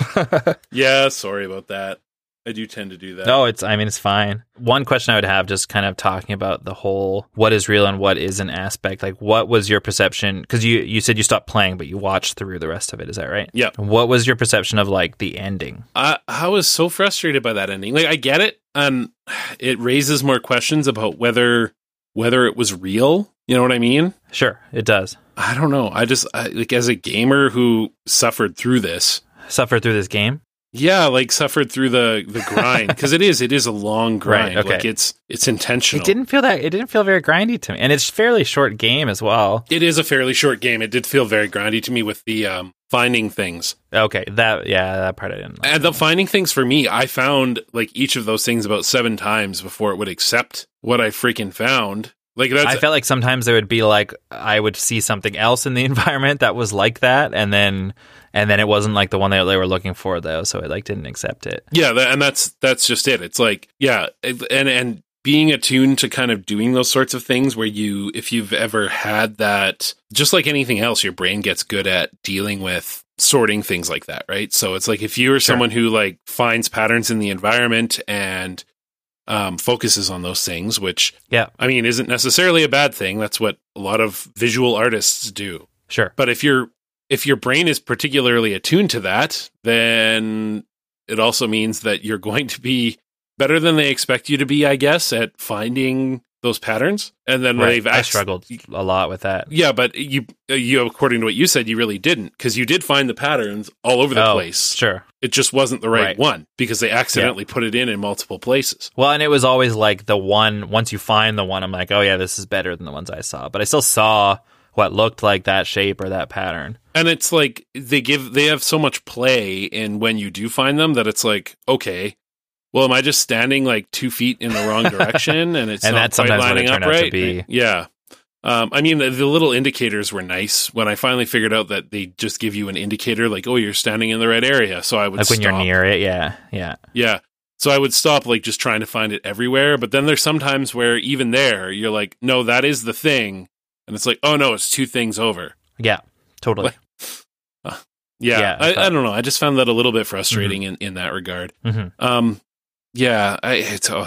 A: Yeah, sorry about that. I do tend to do that.
B: No, it's, I mean, it's fine. One question I would have, just kind of talking about the whole what is real and what isn't aspect. Like, what was your perception? Because you, you said you stopped playing, but you watched through the rest of it. Is that right?
A: Yeah.
B: What was your perception of like the ending?
A: I, I was so frustrated by that ending. Like, I get it, and it raises more questions about whether whether it was real. You know what I mean?
B: Sure, it does.
A: I don't know. I just I, like as a gamer who suffered through this.
B: Suffered through this game?
A: Yeah, like suffered through the the grind, because it is it is a long grind.
B: Right, okay.
A: Like it's it's intentional.
B: It didn't feel that, it didn't feel very grindy to me. And it's a fairly short game as well.
A: It is a fairly short game. It did feel very grindy to me with the um, finding things.
B: Okay, that, yeah, that part I didn't like.
A: And the finding things for me, I found like each of those things about seven times before it would accept what I freaking found. Like that's
B: I felt like sometimes there would be like I would see something else in the environment that was like that, and then and then it wasn't like the one that they were looking for though, so it like didn't accept it.
A: Yeah, that, and that's that's just it. It's like yeah, and and being attuned to kind of doing those sorts of things where you, if you've ever had that, just like anything else, your brain gets good at dealing with sorting things like that, right? So it's like if you're
B: Sure.
A: someone who like finds patterns in the environment and um, focuses on those things, which
B: Yeah,
A: I mean isn't necessarily a bad thing. That's what a lot of visual artists do.
B: sure.
A: But if you're if your brain is particularly attuned to that, then it also means that you're going to be better than they expect you to be, I guess, at finding those patterns. And then
B: Right.
A: they've
B: I
A: act-
B: struggled a lot with that.
A: Yeah, but you, you, according to what you said, you really didn't, because you did find the patterns all over the
B: Oh,
A: place.
B: Sure.
A: It just wasn't the right,
B: Right.
A: one because they accidentally put it in in multiple places.
B: Well, and it was always like the one, once you find the one, I'm like, oh yeah, this is better than the ones I saw. But I still saw what looked like that shape or that pattern.
A: And it's like they give they have so much play in when you do find them that it's like, okay, well, am I just standing like two feet in the wrong direction and it's
B: And
A: not
B: that's
A: quite
B: sometimes what it
A: lining up
B: turned out to
A: right?
B: be.
A: Yeah. Um, I mean, the, the little indicators were nice when I finally figured out that they just give you an indicator like, oh, you're standing in the right area. So I would
B: Like when
A: stop.
B: you're near it, yeah, yeah.
A: Yeah. So I would stop like just trying to find it everywhere. But then there's sometimes where even there, you're like, no, that is the thing. And it's like, oh, no, it's two things over.
B: Yeah, totally.
A: Uh, yeah.
B: Yeah,
A: I,
B: I thought-
A: I don't know. I just found that a little bit frustrating in, in that regard.
B: hmm
A: Um, yeah, I, it's, uh,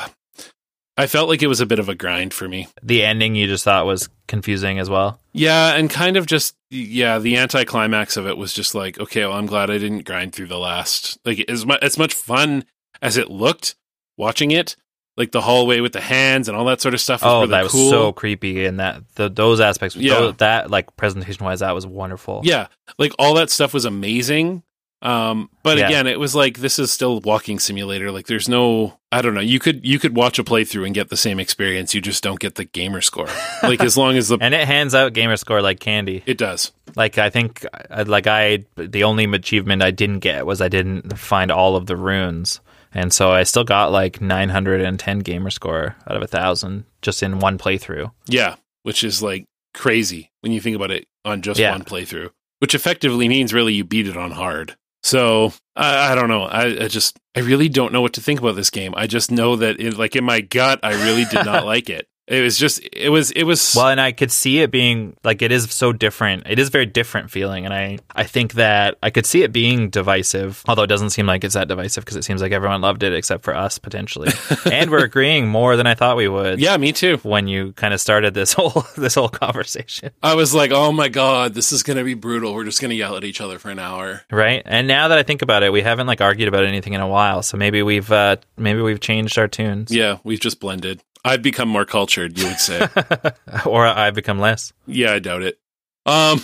A: I felt like it was a bit of a grind for me.
B: The ending you just thought was confusing as well.
A: Yeah, and kind of just, yeah, the anticlimax of it was just like, okay, well, I'm glad I didn't grind through the last, like, as much, as much fun as it looked watching it, like the hallway with the hands and all that sort of stuff was
B: Oh,
A: really
B: that was
A: cool.
B: so creepy, and that the, those aspects,
A: Yeah.
B: those, that like presentation wise, that was wonderful.
A: Yeah, like all that stuff was amazing. Um, but
B: Yeah.
A: again, it was like this is still walking simulator. Like there's no, I don't know. You could you could watch a playthrough and get the same experience. You just don't get the gamer score. Like as long as the
B: And it hands out gamer score like candy.
A: it does.
B: Like I think, uh, like I, the only achievement I didn't get was I didn't find all of the runes, and so I still got like nine hundred ten gamer score out of a thousand just in one playthrough.
A: Yeah, which is like crazy when you think about it on just
B: Yeah.
A: one playthrough. Which effectively means really you beat it on hard. So I, I don't know. I, I just I really don't know what to think about this game. I just know that it, like in my gut, I really did not like it. It was just it was it was
B: Well, and I could see it being like it is so different. It is very different feeling, and I I think that I could see it being divisive. Although it doesn't seem like it's that divisive because it seems like everyone loved it except for us potentially, and we're agreeing more than I thought we would.
A: yeah, me too.
B: When you kind of started this whole this whole conversation,
A: I was like, oh my God, this is going to be brutal. We're just going to yell at each other for an hour.
B: right? And now that I think about it, we haven't like argued about anything in a while, so maybe we've uh, maybe we've changed our tunes.
A: Yeah, we've just blended. I've become more cultured, you would say.
B: Or I've become less.
A: Yeah, I doubt it. Um,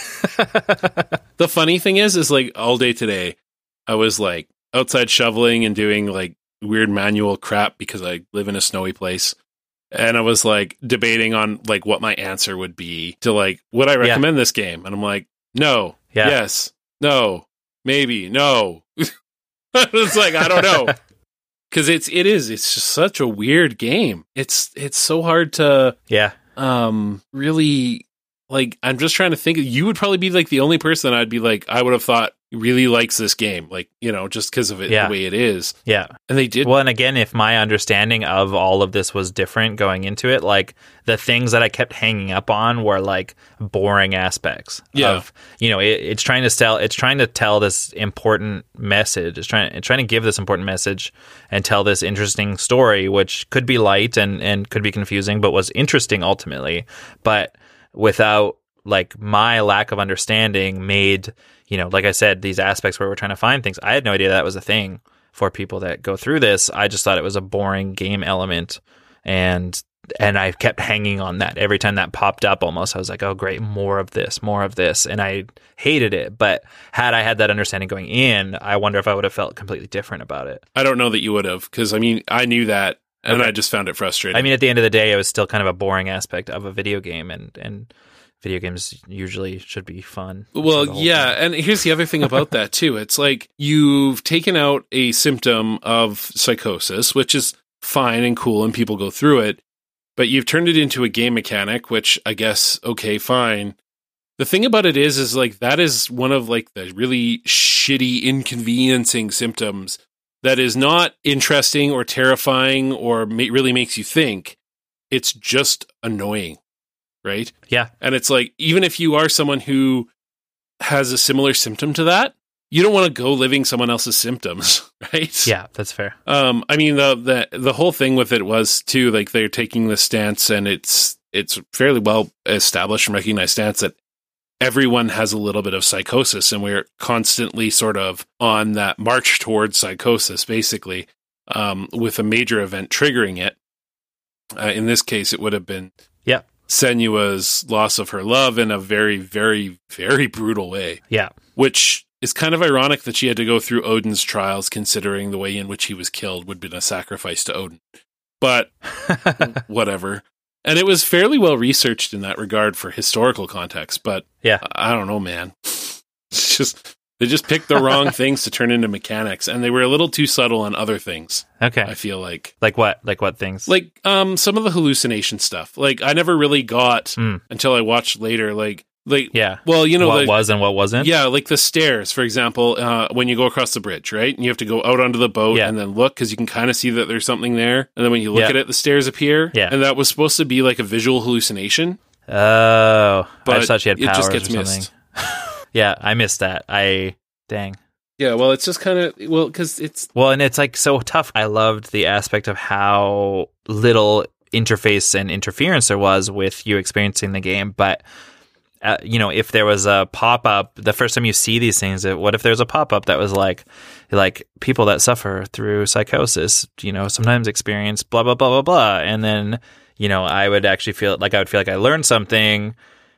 A: the funny thing is, is like all day today, I was like outside shoveling and doing like weird manual crap because I live in a snowy place. And I was like debating on like what my answer would be to like, would I recommend this game? And I'm like, no,
B: Yeah.
A: yes, no, maybe, no. It's like, I don't know. Cause it's, it is, it's just such a weird game. It's, it's so hard to,
B: Yeah.
A: um, really like, I'm just trying to think. You would probably be like the only person I'd be like, I would have thought really likes this game. Like, you know, just because of it,
B: Yeah.
A: the way it is.
B: Yeah.
A: And they did.
B: Well, and again, if my understanding of all of this was different going into it, like the things that I kept hanging up on were like boring aspects.
A: Yeah.
B: Of, you know, it, it's trying to tell, it's trying to tell this important message. It's trying, it's trying to give this important message and tell this interesting story, which could be light and, and could be confusing, but was interesting ultimately. But without like my lack of understanding made, you know, like I said, these aspects where we're trying to find things. I had no idea that was a thing for people that go through this. I just thought it was a boring game element, and and I kept hanging on that every time that popped up. Almost, I was like, "Oh, great, more of this, more of this," and I hated it. But had I had that understanding going in, I wonder if I would have felt completely different about it.
A: I don't know that you would have, because I mean, I knew that, and
B: Okay.
A: I just found it frustrating.
B: I mean, at the end of the day, it was still kind of a boring aspect of a video game, and and video games usually should be fun.
A: well,
B: for the whole
A: yeah,
B: thing.
A: and here's the other thing about that too. It's like you've taken out a symptom of psychosis, which is fine and cool, and people go through it. but you've turned it into a game mechanic, which I guess, okay, fine. The thing about it is, is like that is one of like the really shitty, inconveniencing symptoms that is not interesting or terrifying or ma- really makes you think. It's just annoying, right?
B: Yeah.
A: And it's like, even if you are someone who has a similar symptom to that, you don't want to go living someone else's symptoms, right?
B: Yeah, that's fair.
A: Um, I mean, the, the the whole thing with it was too, like they're taking the stance, and it's it's fairly well established and recognized stance that everyone has a little bit of psychosis, and we're constantly sort of on that march towards psychosis, basically, um, with a major event triggering it. Uh, in this case, it would have been
B: yeah.
A: Senua's loss of her love in a very, very, very brutal way.
B: Yeah.
A: Which is kind of ironic that she had to go through Odin's trials, considering the way in which he was killed would have been a sacrifice to Odin. But whatever. And it was fairly well researched in that regard for historical context. But
B: yeah,
A: I don't know, man. It's just they just picked the wrong things to turn into mechanics, and they were a little too subtle on other things.
B: Okay,
A: I feel like
B: like what, like what things?
A: Like um, some of the hallucination stuff. Like I never really got
B: mm.
A: until I watched later. Like. Like,
B: yeah.
A: Well, you know,
B: what
A: like,
B: was and what wasn't.
A: Yeah, like the stairs, for example, uh, when you go across the bridge, right? And you have to go out onto the boat
B: yeah.
A: and then look because you can kind of see that there's something there. And then when you look
B: yeah.
A: at it, the stairs appear.
B: Yeah.
A: And that was supposed to be like a visual hallucination.
B: Oh,
A: but
B: I thought she had powers
A: it just gets
B: or
A: missed.
B: Yeah, I missed that. I dang.
A: Yeah, well, it's just kind of well because it's
B: well, and it's like so tough. I loved the aspect of how little interface and interference there was with you experiencing the game, but. Uh, you know, if there was a pop-up, the first time you see these things, what if there's a pop-up that was like, like people that suffer through psychosis, you know, sometimes experience blah, blah, blah, blah, blah. And then, you know, I would actually feel like I would feel like I learned something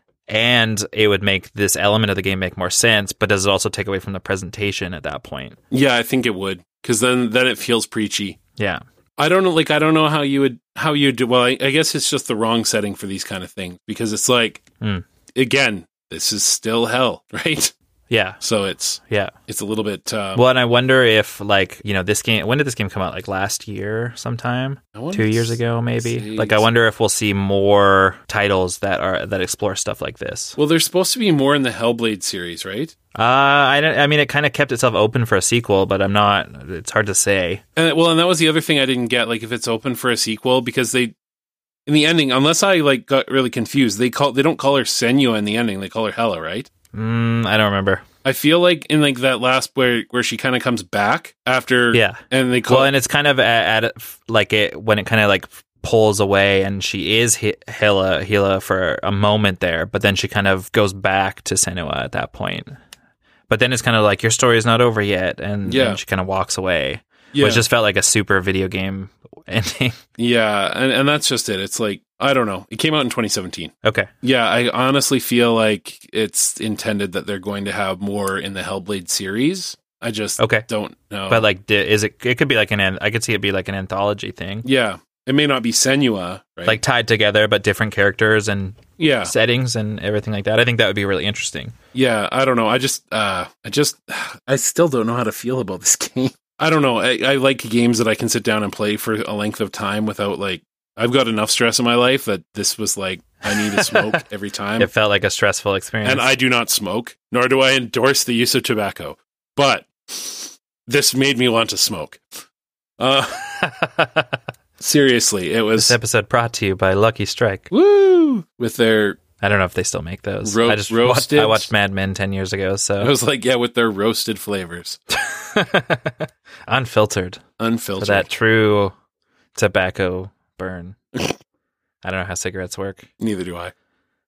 B: and it would make this element of the game make more sense. But does it also take away from the presentation at that point?
A: Yeah, I think it would. Because then, then it feels preachy.
B: Yeah.
A: I don't know, like, I don't know how you would, how you do, well, I, I guess it's just the wrong setting for these kind of things. Because it's like...
B: Mm.
A: Again, this is still hell, right?
B: Yeah.
A: So it's
B: yeah,
A: it's a little bit. Um,
B: well, and I wonder if like you know this game. When did this game come out? Like last year, sometime, two years ago, maybe.
A: See.
B: Like I wonder if we'll see more titles that are that explore stuff like this.
A: Well, there's supposed to be more in the Hellblade series, right?
B: Uh, I don't, I mean, it kind of kept itself open for a sequel, but I'm not. It's hard to say.
A: And well, and that was the other thing I didn't get. Like, if it's open for a sequel, because they. In the ending, unless I like got really confused, they call they don't call her Senua in the ending. They call her Hela, right?
B: Mm, I don't remember.
A: I feel like in like that last where where she kind of comes back after,
B: yeah,
A: and they call
B: well, and it's kind of at, at like it when it kind of like pulls away, and she is He- Hela Hela for a moment there, but then she kind of goes back to Senua at that point. But then it's kind of like your story is not over yet, and,
A: yeah.
B: and she kind of walks away.
A: Yeah.
B: Which just felt like a super video game ending.
A: Yeah, and, and that's just it. It's like, I don't know. It came out in twenty seventeen.
B: Okay.
A: Yeah, I honestly feel like it's intended that they're going to have more in the Hellblade series. I just
B: okay.
A: don't know.
B: But like, is it, it could be like an, I could see it be like an anthology thing.
A: Yeah. It may not be Senua, right?
B: Like tied together, but different characters and
A: yeah.
B: settings and everything like that. I think that would be really interesting.
A: Yeah, I don't know. I just, uh, I just, I still don't know how to feel about this game. I don't know. I, I like games that I can sit down and play for a length of time without like, I've got enough stress in my life that this was like, I need to smoke every time.
B: It felt like a stressful experience.
A: And I do not smoke, nor do I endorse the use of tobacco. But this made me want to smoke. Uh, seriously, it was...
B: This episode brought to you by Lucky Strike.
A: Woo! With their...
B: I don't know if they still make those.
A: Ro-
B: I just
A: roasted.
B: Watched, I watched Mad Men ten years ago, so...
A: I was like, yeah, with their roasted flavors.
B: Unfiltered.
A: Unfiltered.
B: For that true tobacco burn. I don't know how cigarettes work.
A: Neither do I.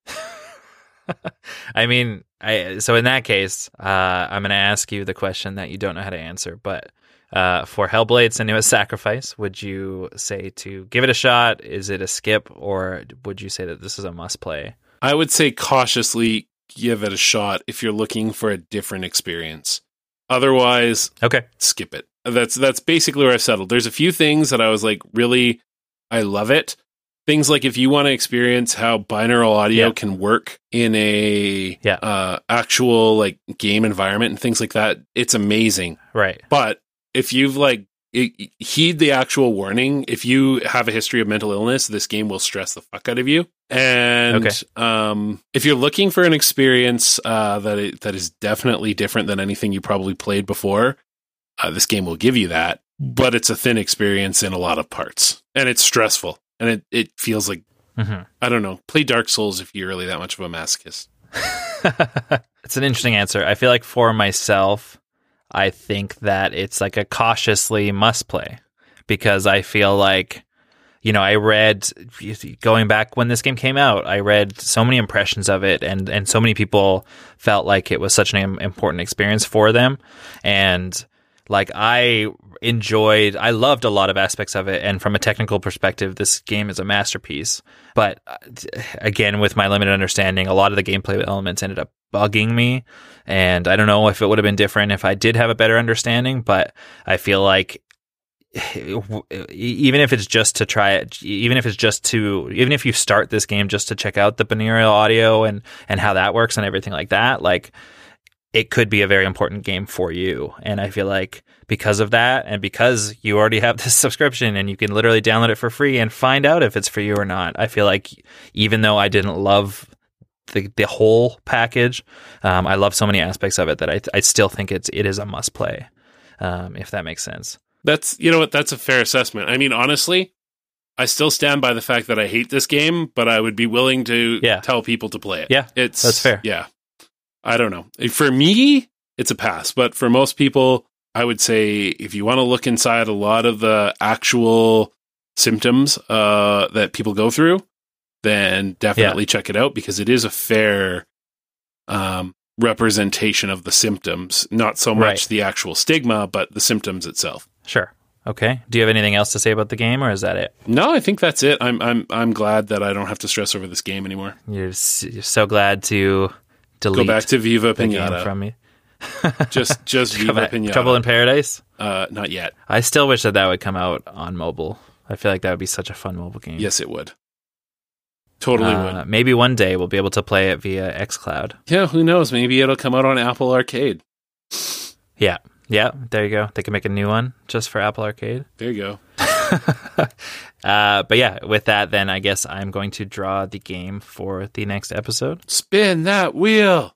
B: I mean, I so in that case, uh, I'm going to ask you the question that you don't know how to answer. But uh, for Hellblade: Senua's Sacrifice, would you say to give it a shot? Is it a skip, or would you say that this is a must play?
A: I would say cautiously give it a shot if you're looking for a different experience. Otherwise,
B: okay,
A: skip it. That's that's basically where I settled. There's a few things that I was like, really, I love it. Things like if you want to experience how binaural audio
B: yeah.
A: can work in a
B: yeah.
A: uh, actual like game environment and things like that, it's amazing.
B: Right.
A: But if you've like it, heed the actual warning. If you have a history of mental illness, this game will stress the fuck out of you. And
B: Okay.
A: um, if you're looking for an experience uh, that it, that is definitely different than anything you probably played before, uh, this game will give you that. But it's a thin experience in a lot of parts, and it's stressful, and it, it feels like,
B: Mm-hmm.
A: I don't know, play Dark Souls if you're really that much of a masochist.
B: It's an interesting answer. I feel like for myself, I think that it's like a cautiously must play because I feel like, you know, I read going back when this game came out, I read so many impressions of it, and, and so many people felt like it was such an important experience for them. And like I enjoyed, I loved a lot of aspects of it. And from a technical perspective, this game is a masterpiece. But again, with my limited understanding, a lot of the gameplay elements ended up bugging me. And I don't know if it would have been different if I did have a better understanding, but I feel like even if it's just to try it, even if it's just to, even if you start this game just to check out the binaural audio and, and how that works and everything like that, like it could be a very important game for you. And I feel like because of that, and because you already have this subscription and you can literally download it for free and find out if it's for you or not, I feel like even though I didn't love the the whole package, um, I love so many aspects of it that I I still think it's it is a must play, um, if that makes sense.
A: That's, you know what, that's a fair assessment. I mean, honestly, I still stand by the fact that I hate this game, but I would be willing to
B: Yeah.
A: tell people to play it.
B: Yeah,
A: it's
B: that's fair.
A: Yeah. I don't know. For me, it's a pass, but for most people, I would say if you want to look inside a lot of the actual symptoms uh, that people go through, then definitely
B: Yeah.
A: check it out because it is a fair um, representation of the symptoms, not so much
B: Right.
A: the actual stigma, but the symptoms itself.
B: Sure. Okay. Do you have anything else to say about the game, or is that it?
A: No, I think that's it. I'm I'm I'm glad that I don't have to stress over this game anymore.
B: You're, s- you're so glad to delete
A: Go back to Viva
B: the game
A: Pinata.
B: from me.
A: just just
B: Come
A: Viva
B: back.
A: Pinata.
B: Trouble in Paradise?
A: Uh, not yet.
B: I still wish that that would come out on mobile. I feel like that would be such a fun mobile game.
A: Yes, it would. Totally
B: Uh,
A: would.
B: maybe one day we'll be able to play it via xCloud.
A: Yeah, who knows? Maybe it'll come out on Apple Arcade.
B: Yeah. Yeah. There you go. They can make a new one just for Apple Arcade.
A: There you go.
B: Uh, but yeah, with that, then I guess I'm going to draw the game for the next episode.
A: Spin that wheel.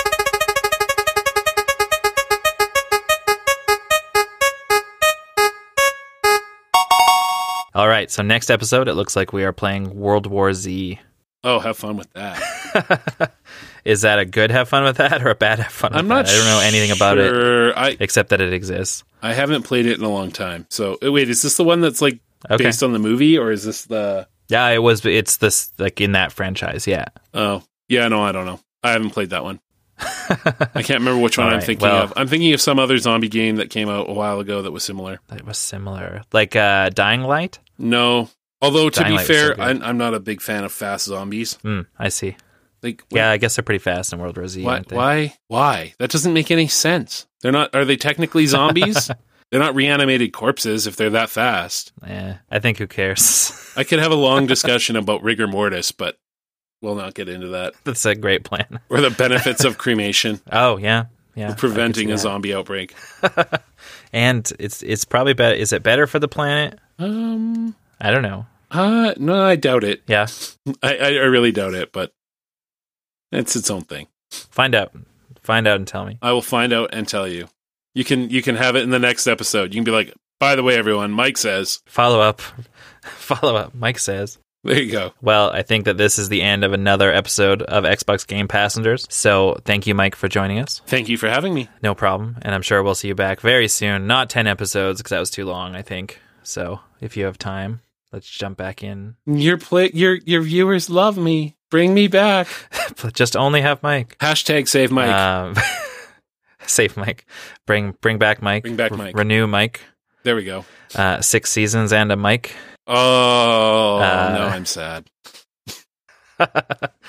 B: All right. So next episode, it looks like we are playing World War Z.
A: Oh, have fun with that.
B: Is that a good have fun with that or a bad have fun with
A: I'm
B: that?
A: not
B: I don't know anything about it
A: sure. I
B: except that it exists.
A: I haven't played it in a long time. So uh, wait, is this the one that's like
B: Okay.
A: based on the movie, or is this the?
B: Yeah, it was. It's this like in that franchise. Yeah.
A: Oh, yeah. No, I don't know. I haven't played that one. I can't remember which one
B: All
A: I'm
B: right,
A: thinking
B: well-
A: of. I'm thinking of some other zombie game that came out a while ago that was similar.
B: It was similar, like uh, Dying Light.
A: No, although to
B: Dying
A: be
B: Light was so
A: fair,
B: good.
A: I'm, I'm not a big fan of fast zombies.
B: Mm, I see.
A: Like,
B: Yeah, I guess they're pretty fast in World War Z.
A: why,
B: aren't they?
A: why? Why? That doesn't make any sense. They're not. Are they technically zombies? They're not reanimated corpses if they're that fast.
B: Yeah, I think who cares?
A: I could have a long discussion about rigor mortis, but we'll not get into that.
B: That's a great plan.
A: Or the benefits of cremation,
B: Oh yeah, yeah.
A: for preventing
B: I
A: a
B: could see
A: zombie outbreak.
B: that. And it's it's probably better. Is it better for the planet?
A: Um.
B: I don't know.
A: Uh. No, I doubt it.
B: Yeah,
A: I. I, I really doubt it. But it's its own thing.
B: find out. Find out and tell me.
A: I will find out and tell you. You can. You can have it in the next episode. You can be like, by the way, everyone, Mike says.
B: Follow up. Follow up. Mike says.
A: There you go.
B: Well, I think that this is the end of another episode of Xbox Game Passengers. So thank you, Mike, for joining us.
A: Thank you for having me.
B: No problem. And I'm sure we'll see you back very soon. Not ten episodes, because that was too long, I think. So if you have time, let's jump back in.
A: Your play. Your your viewers love me. Bring me back.
B: Just only have Mike.
A: Hashtag save Mike.
B: Um, save Mike. Bring bring back Mike.
A: Bring back Mike.
B: Renew Mike.
A: There we go.
B: Uh, six seasons and a Mike.
A: Oh,
B: Uh,
A: no, I'm sad.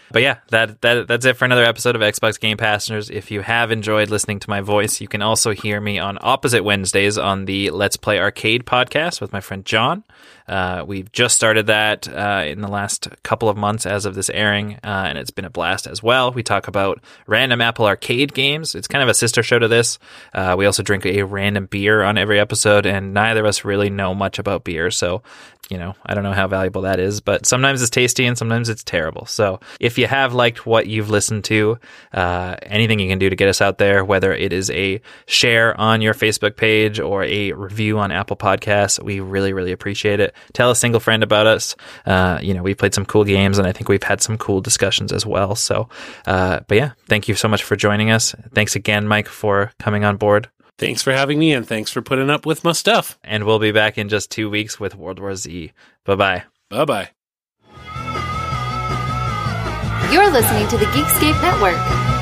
B: But yeah, that, that that's it for another episode of Xbox Game Passengers. If you have enjoyed listening to my voice, you can also hear me on opposite Wednesdays on the Let's Play Arcade podcast with my friend John. Uh, we've just started that uh, in the last couple of months as of this airing, uh, and it's been a blast as well. We talk about random Apple Arcade games. It's kind of a sister show to this. Uh, we also drink a random beer on every episode, and neither of us really know much about beer, so you know, I don't know how valuable that is, but sometimes it's tasty and sometimes it's terrible. So if you have liked what you've listened to, uh, anything you can do to get us out there, whether it is a share on your Facebook page or a review on Apple Podcasts, we really, really appreciate it. Tell a single friend about us. Uh, you know, we played some cool games and I think we've had some cool discussions as well. So, uh, but yeah, thank you so much for joining us. Thanks again, Mike, for coming on board.
A: Thanks for having me, and thanks for putting up with my stuff.
B: And we'll be back in just two weeks with World War Z. Bye-bye.
A: Bye-bye.
C: You're listening to the Geekscape Network.